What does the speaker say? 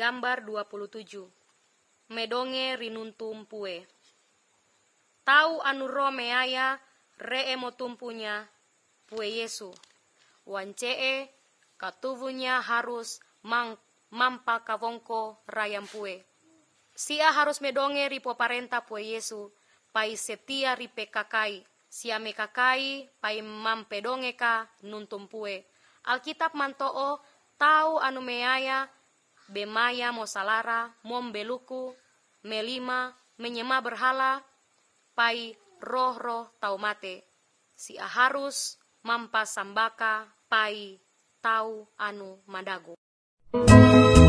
Gambar 27. Medonge rinuntum pue. Tau anu ro meaya ree motumpunya pue Yesu. Wancee katuvunya harus mampa kavongko rayam pue. Sia harus medonge ripo parenta pue Yesu. Pai setia ripe kakai. Siame kakai pai mampedonge ka nuntum pue. Alkitab mantoo tau anu meaya bemaya mosalara mombeluku melima menyema berhala pai roh tau mate. Sia harus mampa sambaka pai tau anu madago.